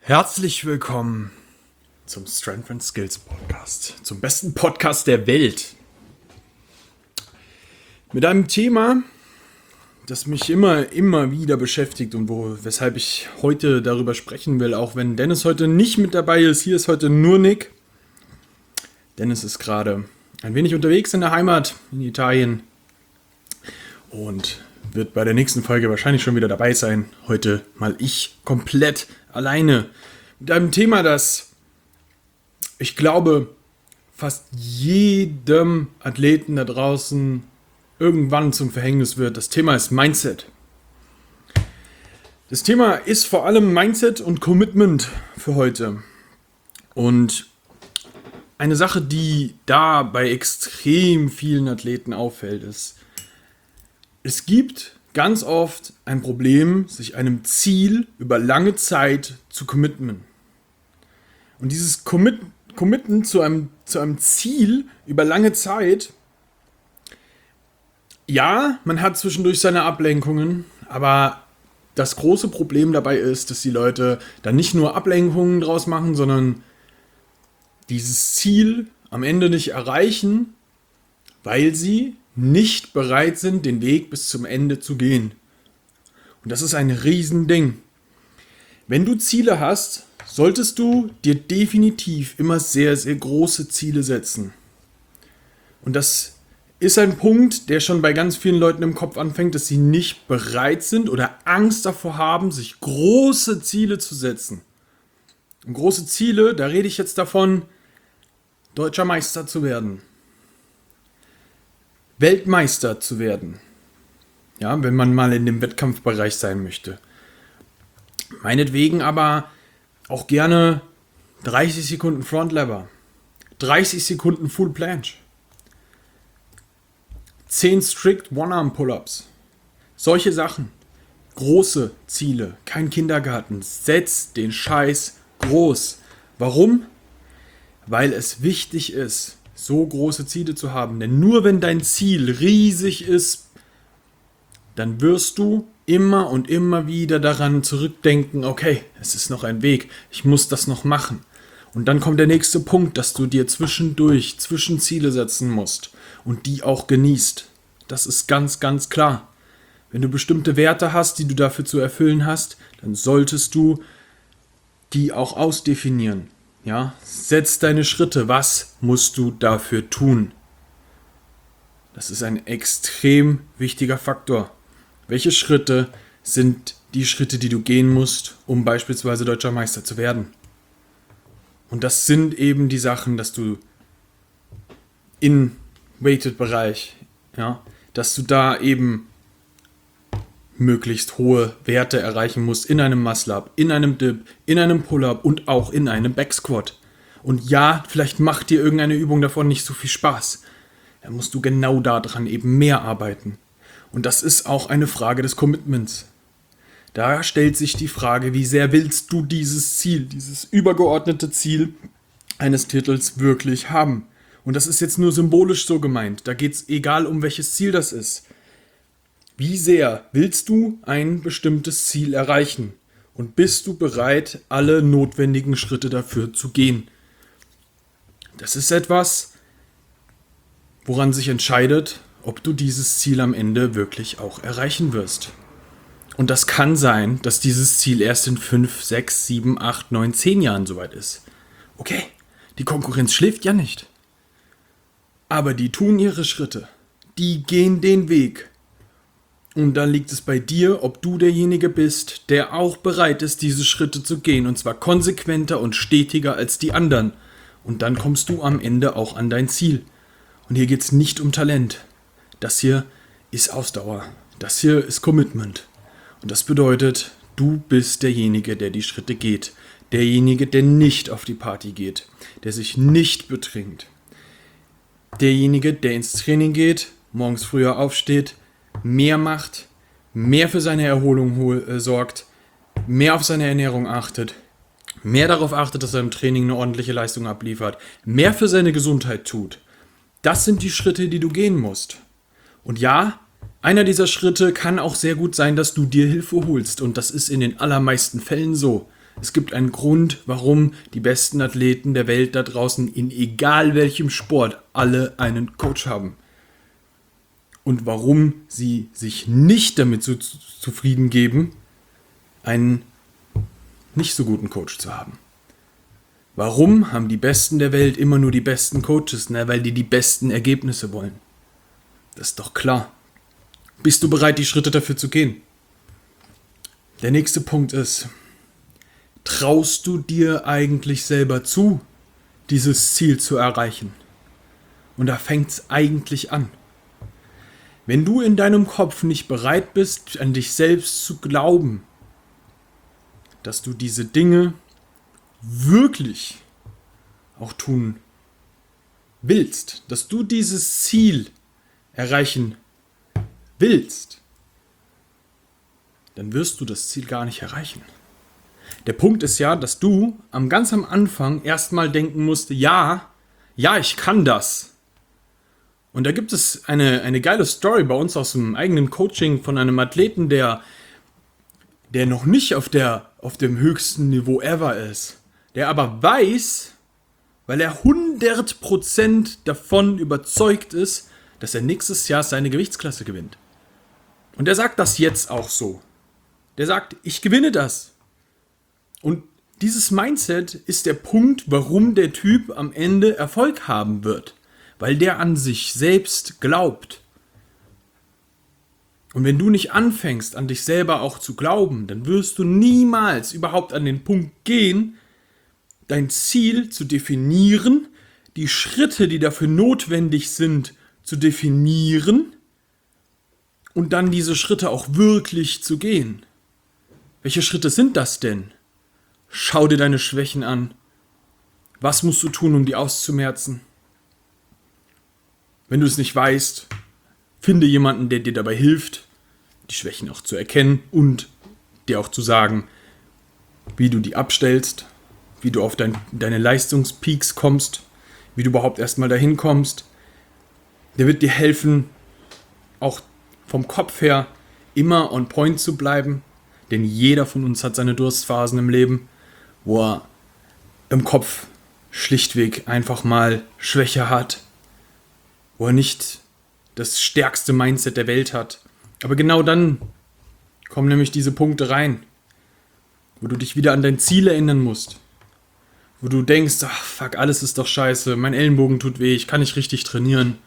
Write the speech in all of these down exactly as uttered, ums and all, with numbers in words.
Herzlich willkommen zum Strength and Skills Podcast, zum besten Podcast der Welt. Mit einem Thema, das mich immer, immer wieder beschäftigt und wo, weshalb ich heute darüber sprechen will, auch wenn Dennis heute nicht mit dabei ist. Hier ist heute nur Nick. Dennis ist gerade ein wenig unterwegs in der Heimat in Italien und wird bei der nächsten Folge wahrscheinlich schon wieder dabei sein. Heute mal ich komplett alleine mit einem Thema, das ich glaube fast jedem Athleten da draußen irgendwann zum Verhängnis wird. Das Thema ist Mindset. Das Thema ist vor allem Mindset und Commitment für heute. Und eine Sache, die da bei extrem vielen Athleten auffällt, ist, es gibt ganz oft ein Problem, sich einem Ziel über lange Zeit zu committen. Und dieses Commit, Committen zu einem, zu einem Ziel über lange Zeit, ja, man hat zwischendurch seine Ablenkungen, aber das große Problem dabei ist, dass die Leute dann nicht nur Ablenkungen draus machen, sondern dieses Ziel am Ende nicht erreichen, weil sie nicht bereit sind, den Weg bis zum Ende zu gehen. Und das ist ein Riesending. Wenn du Ziele hast, solltest du dir definitiv immer sehr, sehr große Ziele setzen. Und das ist ein Punkt, der schon bei ganz vielen Leuten im Kopf anfängt, dass sie nicht bereit sind oder Angst davor haben, sich große Ziele zu setzen. Und große Ziele, da rede ich jetzt davon, deutscher Meister zu werden. Weltmeister zu werden. Ja, wenn man mal in dem Wettkampfbereich sein möchte. Meinetwegen aber auch gerne dreißig Sekunden Front Lever, dreißig Sekunden Full Planche, zehn Strict One-Arm Pull-Ups. Solche Sachen. Große Ziele, kein Kindergarten. Setz den Scheiß groß. Warum? Weil es wichtig ist, so große Ziele zu haben. Denn nur wenn dein Ziel riesig ist, dann wirst du immer und immer wieder daran zurückdenken, okay, es ist noch ein Weg, ich muss das noch machen. Und dann kommt der nächste Punkt, dass du dir zwischendurch Zwischenziele setzen musst und die auch genießt. Das ist ganz, ganz klar. Wenn du bestimmte Werte hast, die du dafür zu erfüllen hast, dann solltest du die auch ausdefinieren. Ja, setz deine Schritte. Was musst du dafür tun? Das ist ein extrem wichtiger Faktor. Welche Schritte sind die Schritte, die du gehen musst, um beispielsweise deutscher Meister zu werden? Und das sind eben die Sachen, dass du im Weighted-Bereich, ja, dass du da eben möglichst hohe Werte erreichen musst in einem Muscle-Up, in einem Dip, in einem Pull-Up und auch in einem Back-Squat. Und ja, vielleicht macht dir irgendeine Übung davon nicht so viel Spaß. Dann musst du genau daran eben mehr arbeiten. Und das ist auch eine Frage des Commitments. Da stellt sich die Frage, wie sehr willst du dieses Ziel, dieses übergeordnete Ziel eines Titels wirklich haben? Und das ist jetzt nur symbolisch so gemeint. Da geht es egal, um welches Ziel das ist. Wie sehr willst du ein bestimmtes Ziel erreichen? Und bist du bereit, alle notwendigen Schritte dafür zu gehen? Das ist etwas, woran sich entscheidet, ob du dieses Ziel am Ende wirklich auch erreichen wirst. Und das kann sein, dass dieses Ziel erst in fünf, sechs, sieben, acht, neun, zehn Jahren soweit ist. Okay, die Konkurrenz schläft ja nicht. Aber die tun ihre Schritte. Die gehen den Weg. Und dann liegt es bei dir, ob du derjenige bist, der auch bereit ist, diese Schritte zu gehen. Und zwar konsequenter und stetiger als die anderen. Und dann kommst du am Ende auch an dein Ziel. Und hier geht es nicht um Talent. Das hier ist Ausdauer. Das hier ist Commitment. Und das bedeutet, du bist derjenige, der die Schritte geht. Derjenige, der nicht auf die Party geht. Der sich nicht betrinkt. Derjenige, der ins Training geht, morgens früher aufsteht, mehr macht, mehr für seine Erholung hol- äh, sorgt, mehr auf seine Ernährung achtet, mehr darauf achtet, dass er im Training eine ordentliche Leistung abliefert, mehr für seine Gesundheit tut. Das sind die Schritte, die du gehen musst. Und ja, einer dieser Schritte kann auch sehr gut sein, dass du dir Hilfe holst. Und das ist in den allermeisten Fällen so. Es gibt einen Grund, warum die besten Athleten der Welt da draußen in egal welchem Sport alle einen Coach haben. Und warum sie sich nicht damit zu, zu, zufrieden geben, einen nicht so guten Coach zu haben. Warum haben die Besten der Welt immer nur die besten Coaches? Na, weil die die besten Ergebnisse wollen. Das ist doch klar. Bist du bereit, die Schritte dafür zu gehen? Der nächste Punkt ist, traust du dir eigentlich selber zu, dieses Ziel zu erreichen? Und da fängt es eigentlich an. Wenn du in deinem Kopf nicht bereit bist, an dich selbst zu glauben, dass du diese Dinge wirklich auch tun willst, dass du dieses Ziel erreichen willst, dann wirst du das Ziel gar nicht erreichen. Der Punkt ist ja, dass du am ganz am Anfang erstmal denken musst, ja, ja, ich kann das. Und da gibt es eine, eine geile Story bei uns aus dem eigenen Coaching von einem Athleten, der, der noch nicht auf, der, auf dem höchsten Niveau ever ist, der aber weiß, weil er hundert Prozent davon überzeugt ist, dass er nächstes Jahr seine Gewichtsklasse gewinnt. Und er sagt das jetzt auch so. Der sagt, ich gewinne das. Und dieses Mindset ist der Punkt, warum der Typ am Ende Erfolg haben wird. Weil der an sich selbst glaubt. Und wenn du nicht anfängst, an dich selber auch zu glauben, dann wirst du niemals überhaupt an den Punkt gehen, dein Ziel zu definieren, die Schritte, die dafür notwendig sind, zu definieren und dann diese Schritte auch wirklich zu gehen. Welche Schritte sind das denn? Schau dir deine Schwächen an. Was musst du tun, um die auszumerzen? Wenn du es nicht weißt, finde jemanden, der dir dabei hilft, die Schwächen auch zu erkennen und dir auch zu sagen, wie du die abstellst, wie du auf dein, deine Leistungspeaks kommst, wie du überhaupt erstmal dahin kommst. Der wird dir helfen, auch vom Kopf her immer on point zu bleiben, denn jeder von uns hat seine Durstphasen im Leben, wo er im Kopf schlichtweg einfach mal Schwäche hat, wo er nicht das stärkste Mindset der Welt hat. Aber genau dann kommen nämlich diese Punkte rein, wo du dich wieder an dein Ziel erinnern musst. Wo du denkst, ach fuck, alles ist doch scheiße, mein Ellenbogen tut weh, ich kann nicht richtig trainieren.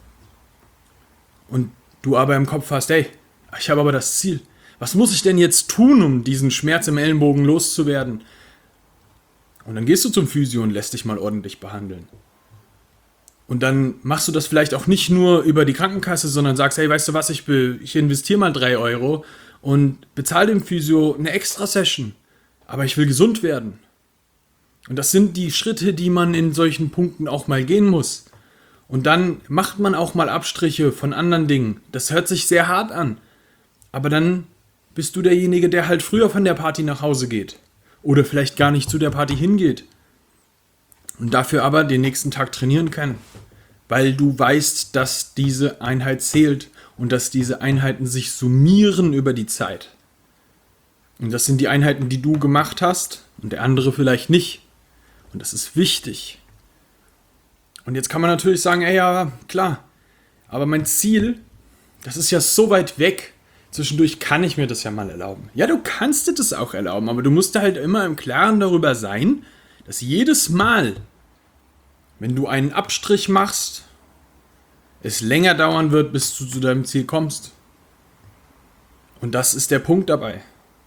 Und du aber im Kopf hast, ey, ich habe aber das Ziel. Was muss ich denn jetzt tun, um diesen Schmerz im Ellenbogen loszuwerden? Und dann gehst du zum Physio und lässt dich mal ordentlich behandeln. Und dann machst du das vielleicht auch nicht nur über die Krankenkasse, sondern sagst, hey, weißt du was, ich, will, ich investiere mal drei Euro und bezahle dem Physio eine extra Session. Aber ich will gesund werden. Und das sind die Schritte, die man in solchen Punkten auch mal gehen muss. Und dann macht man auch mal Abstriche von anderen Dingen. Das hört sich sehr hart an. Aber dann bist du derjenige, der halt früher von der Party nach Hause geht. Oder vielleicht gar nicht zu der Party hingeht. Und dafür aber den nächsten Tag trainieren kann. Weil du weißt, dass diese Einheit zählt und dass diese Einheiten sich summieren über die Zeit. Und das sind die Einheiten, die du gemacht hast und der andere vielleicht nicht. Und das ist wichtig. Und jetzt kann man natürlich sagen, ey, ja, klar, aber mein Ziel, das ist ja so weit weg. Zwischendurch kann ich mir das ja mal erlauben. Ja, du kannst dir das auch erlauben, aber du musst halt immer im Klaren darüber sein, dass jedes Mal, wenn du einen Abstrich machst, es länger dauern wird, bis du zu deinem Ziel kommst. Und das ist der Punkt dabei.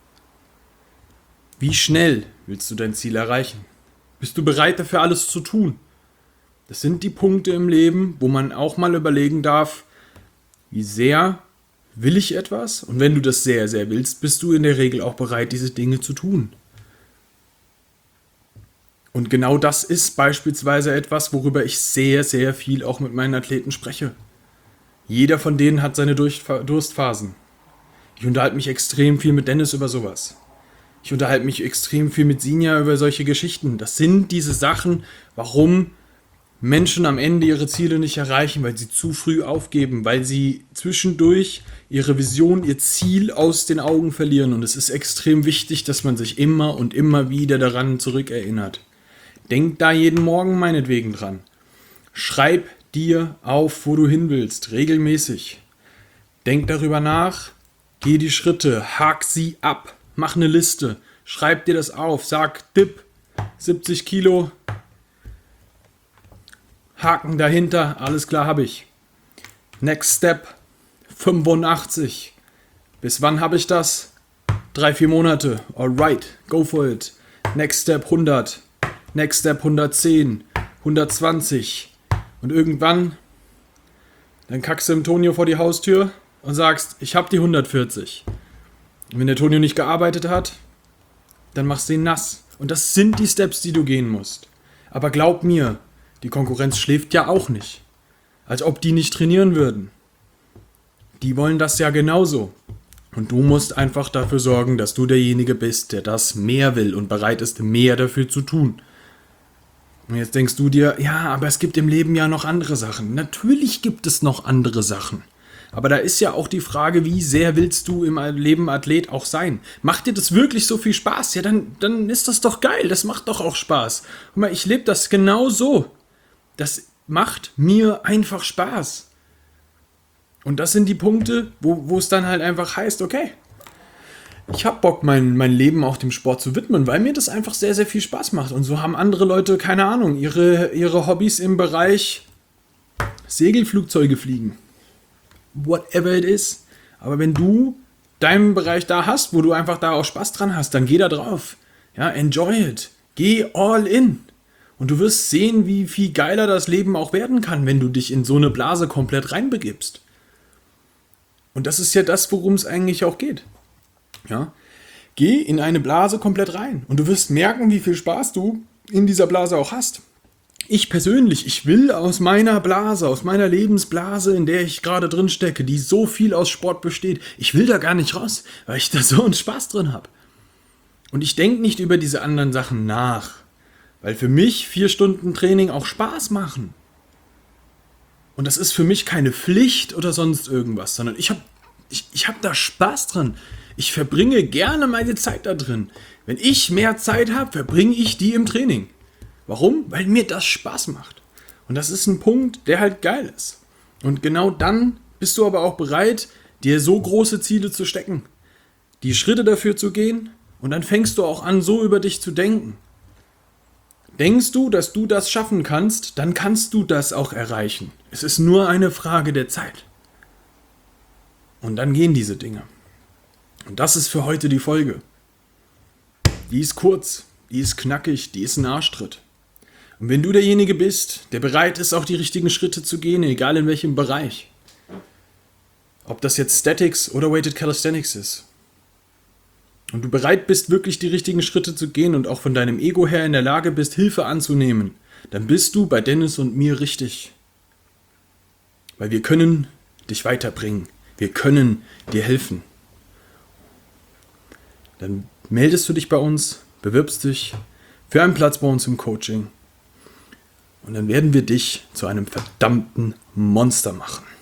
Wie schnell willst du dein Ziel erreichen? Bist du bereit dafür alles zu tun? Das sind die Punkte im Leben, wo man auch mal überlegen darf, wie sehr will ich etwas? Und wenn du das sehr, sehr willst, bist du in der Regel auch bereit, diese Dinge zu tun. Und genau das ist beispielsweise etwas, worüber ich sehr, sehr viel auch mit meinen Athleten spreche. Jeder von denen hat seine Durstphasen. Ich unterhalte mich extrem viel mit Dennis über sowas. Ich unterhalte mich extrem viel mit Sinja über solche Geschichten. Das sind diese Sachen, warum Menschen am Ende ihre Ziele nicht erreichen, weil sie zu früh aufgeben, weil sie zwischendurch ihre Vision, ihr Ziel aus den Augen verlieren. Und es ist extrem wichtig, dass man sich immer und immer wieder daran zurückerinnert. Denk da jeden Morgen meinetwegen dran. Schreib dir auf, wo du hin willst, regelmäßig. Denk darüber nach, geh die Schritte, hak sie ab, mach eine Liste, schreib dir das auf, sag Dip, siebzig Kilo, Haken dahinter, alles klar habe ich. Next Step, fünfundachtzig. Bis wann habe ich das? Drei, vier Monate. Alright, go for it. Next Step hundert. Next Step hundertzehn. hundertzwanzig. Und irgendwann, dann kackst du dem Tonio vor die Haustür und sagst, ich habe die hundertvierzig. Und wenn der Tonio nicht gearbeitet hat, dann machst du ihn nass. Und das sind die Steps, die du gehen musst. Aber glaub mir, die Konkurrenz schläft ja auch nicht. Als ob die nicht trainieren würden. Die wollen das ja genauso. Und du musst einfach dafür sorgen, dass du derjenige bist, der das mehr will und bereit ist, mehr dafür zu tun. Und jetzt denkst du dir, ja, aber es gibt im Leben ja noch andere Sachen. Natürlich gibt es noch andere Sachen. Aber da ist ja auch die Frage, wie sehr willst du im Leben Athlet auch sein? Macht dir das wirklich so viel Spaß? Ja, dann, dann ist das doch geil. Das macht doch auch Spaß. Guck mal, ich lebe das genau so. Das macht mir einfach Spaß. Und das sind die Punkte, wo, wo es dann halt einfach heißt, okay, ich habe Bock, mein, mein Leben auch dem Sport zu widmen, weil mir das einfach sehr, sehr viel Spaß macht. Und so haben andere Leute, keine Ahnung, ihre, ihre Hobbys im Bereich Segelflugzeuge fliegen. Whatever it is. Aber wenn du deinen Bereich da hast, wo du einfach da auch Spaß dran hast, dann geh da drauf. Ja, enjoy it. Geh all in. Und du wirst sehen, wie viel geiler das Leben auch werden kann, wenn du dich in so eine Blase komplett reinbegibst. Und das ist ja das, worum es eigentlich auch geht. Ja? Geh in eine Blase komplett rein und du wirst merken, wie viel Spaß du in dieser Blase auch hast. Ich persönlich, ich will aus meiner Blase, aus meiner Lebensblase, in der ich gerade drin stecke, die so viel aus Sport besteht, ich will da gar nicht raus, weil ich da so einen Spaß drin habe. Und ich denke nicht über diese anderen Sachen nach, weil für mich vier Stunden Training auch Spaß machen. Und das ist für mich keine Pflicht oder sonst irgendwas, sondern ich habe ich, ich hab da Spaß dran. Ich verbringe gerne meine Zeit da drin. Wenn ich mehr Zeit habe, verbringe ich die im Training. Warum? Weil mir das Spaß macht. Und das ist ein Punkt, der halt geil ist. Und genau dann bist du aber auch bereit, dir so große Ziele zu stecken, die Schritte dafür zu gehen und dann fängst du auch an, so über dich zu denken. Denkst du, dass du das schaffen kannst, dann kannst du das auch erreichen. Es ist nur eine Frage der Zeit. Und dann gehen diese Dinge. Und das ist für heute die Folge. Die ist kurz, die ist knackig, die ist ein Arschtritt. Und wenn du derjenige bist, der bereit ist, auch die richtigen Schritte zu gehen, egal in welchem Bereich, ob das jetzt Statics oder Weighted Calisthenics ist, und du bereit bist, wirklich die richtigen Schritte zu gehen und auch von deinem Ego her in der Lage bist, Hilfe anzunehmen, dann bist du bei Dennis und mir richtig. Weil wir können dich weiterbringen. Wir können dir helfen. Dann meldest du dich bei uns, bewirbst dich für einen Platz bei uns im Coaching und dann werden wir dich zu einem verdammten Monster machen.